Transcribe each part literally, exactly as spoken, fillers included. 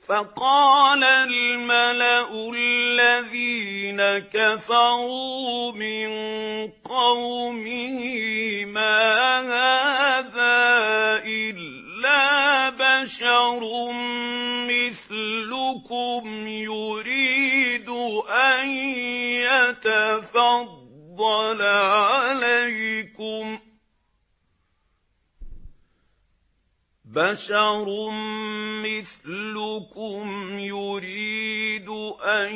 فقال الملأ الذين كفروا من قومه ما هذا إلا بشر مثلكم يريد أن يتفضل عليكم بشر مثلكم يريد أن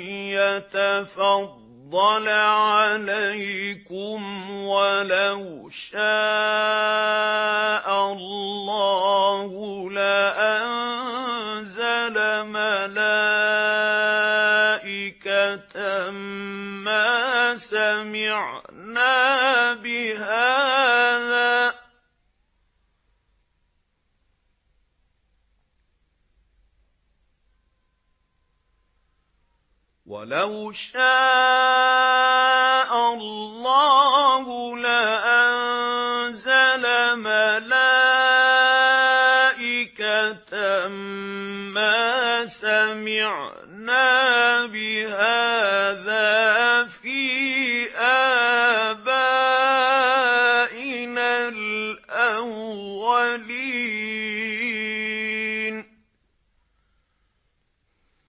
يتفضل عليكم ولو شاء الله لأنزل ملائكة ما سمعنا بهذا ولو شاء الله لأنزل ملائكة ما سمعنا بهذا